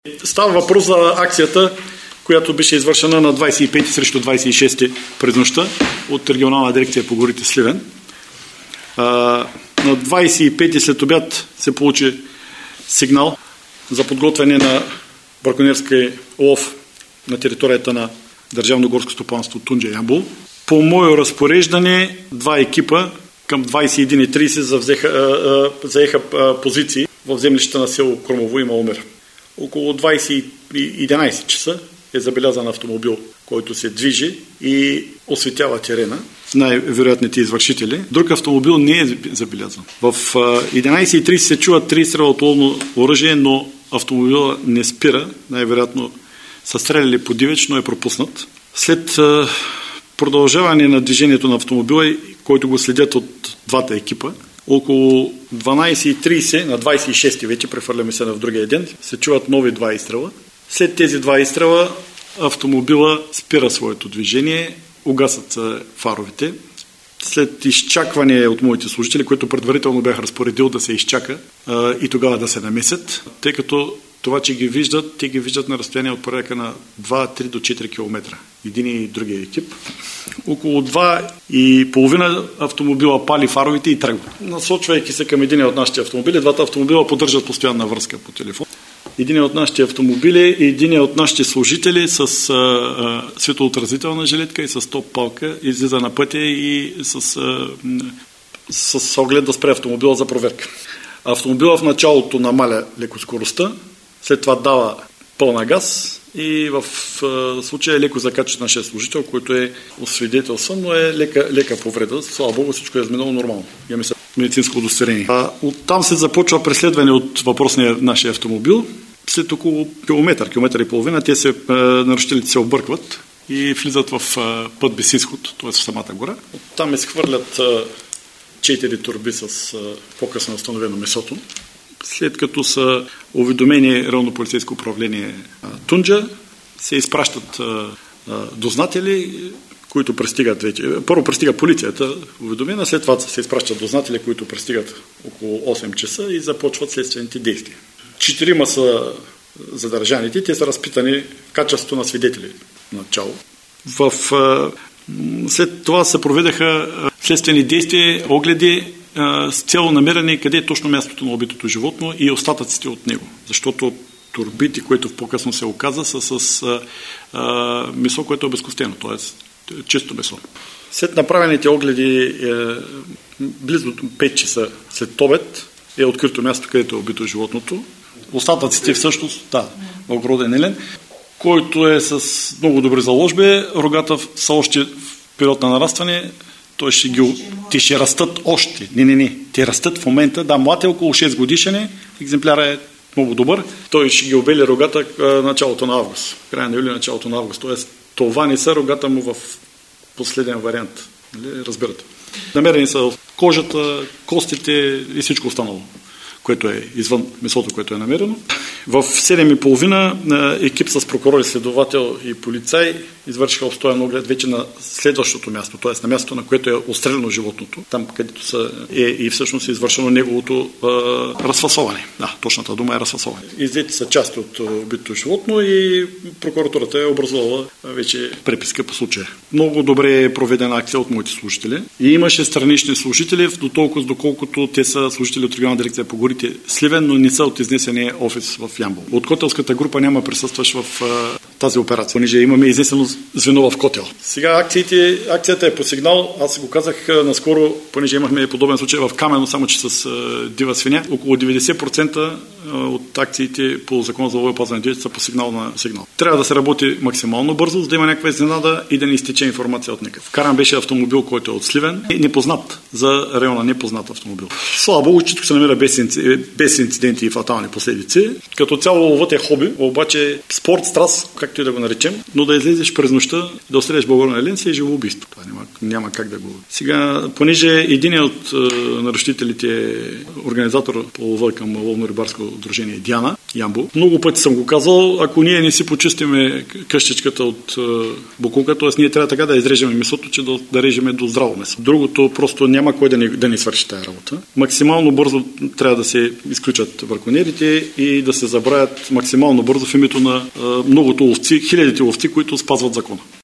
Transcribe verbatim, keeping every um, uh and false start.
Става въпрос за акцията, която беше извършена на двадесет и пети срещу двадесет и шести през нощта от регионална дирекция по горите Сливен. А, на двадесет и пети след обяд се получи сигнал за подготвяне на браконьерски лов на територията на Държавно горско стопанство Тунджа Ямбол. По мое разпореждане два екипа към двадесет и една и тридесет завзеха, а, а, заеха а, позиции в землищата на село Кормово и Маломер. Около двадесет и единадесет часа е забелязан автомобил, който се движи и осветява терена. Най-вероятните извършители. Друг автомобил не е забелязан. В единадесет и тридесет се чуват три изстрела от ловно оръжие, но автомобила не спира. Най-вероятно са стреляли по дивеч, но е пропуснат. След продължаване на движението на автомобила, който го следят от двата екипа, около дванадесет и тридесет на двадесет и шести вече, прехвърляме се на в другия ден, се чуват нови два изстрела. След тези два изстрела автомобила спира своето движение, угасат фаровете. След изчакване от моите служители, които предварително бях разпоредил да се изчака а, и тогава да се намесят, тъй като това, че ги виждат, те ги виждат на разстояние от порядъка на два, три до четири километра. Един и другия екип. Около два и половина автомобила пали фаровите и тръгва. Насочвайки се към един от нашите автомобили, двата автомобила поддържат постоянна връзка по телефон. Един от нашите автомобили и един от нашите служители с а, а, светоотразителна жилетка и с топ-палка излиза на пътя и с, а, с оглед да спре автомобила за проверка. Автомобила в началото намаля леко скоростта, след това дава пълна газ и в а, случая леко закача нашия служител, който е освидетелстван, но е лека, лека повреда. Слава Богу, всичко е изминало нормално. Имаме се медицинско удостоверение. А, оттам се започва преследване от въпросния нашия автомобил. След около километър, километър и половина, те се, а, нарушителите се объркват и влизат в а, път без изход, т.е. в самата гора. Оттам изхвърлят а, четири торби с а, по-късно установено месото. След като са уведомени районно полицейско управление а, Тунджа, се изпращат а, а, дознатели, които пристигат вече. Първо пристига полицията, уведомена, след това се изпращат дознатели, които пристигат около осем часа и започват следствените действия. Четирима са задържаните, те са разпитани в качеството на свидетели начало. В, а, след това се проведаха следствени действия, огледи, с цел намиране къде е точно мястото на убитото животно и остатъците от него. Защото турбите, които в по-късно се оказа, са с а, а, месо, което е безкостено, т.е. чисто месо. След направените огледи е, близо пет часа след обед е открито място, където е убито животното. Остатъците всъщност, да, огроден елен, който е с много добри заложби. Рогата са още в период на нарастване. Той ще ги, те ще растат още. Не, не, не. Те растат в момента. Да, млад е около шест годишен. Екземпляра е много добър. Той ще ги обели рогата началото на август. Края на юли, началото на август. Тоест, това не са рогата му в последен вариант. Разбирате. Намерени са кожата, костите и всичко останало, което е извън месото, което е намерено. В седем и половина екип с прокурор, следовател и полицай извършиха обстоен оглед вече на следващото място, т.е. на мястото, на което е отстреляно животното, там където са, е и всъщност е извършено неговото е, разфасоване. Да, точната дума е разфасоване. Иззети са части от убитото животно и прокуратурата е образувала вече преписка по случая. Много добре е проведена акция от моите служители и имаше странични служители, до толкова доколкото те са служители от регионална дирекция по горите Сливен, но не са от изнесения офис в Ямбол. От Котелската група няма присъстваш в а, тази операция, понеже имаме изнесено звено в Котел. Сега акциите, акцията е по сигнал. Аз го казах а, наскоро, понеже имахме подобен случай в Камено, само че с а, дива свиня. Около деветдесет процента от акциите по закона за ловно опазване на дивеча са по сигнал на сигнал. Трябва да се работи максимално бързо, за да има някаква изненада и да не изтече информация от някъде. Вкаран беше автомобил, който е от Сливен. Непознат за района, непознат автомобил. Слава Богу, че тук се намира без, без инциденти и фатални последици. Като цяло ловът е хоби, обаче спорт, страст, как както и да го наречем, но да излезеш през нощта, да отстреляш българна елен си е живоубийство. Това няма, няма как да го... Сега, понеже един от е, нарушителите е организатор по лова към ловно-рибарско дружение Диана, Ямбо, много пъти съм го казал, ако ние не си почистиме къщичката от е, букулка, т.е. ние трябва така да изрежеме месото, че да, да режеме до здраво месо. Другото просто няма кой да ни, да ни свърши тази работа. Максимално бързо трябва да се изключат браконьерите и да се забравят максимално бързо в името на е, многото ловци, хилядите ловци, които спазват закона.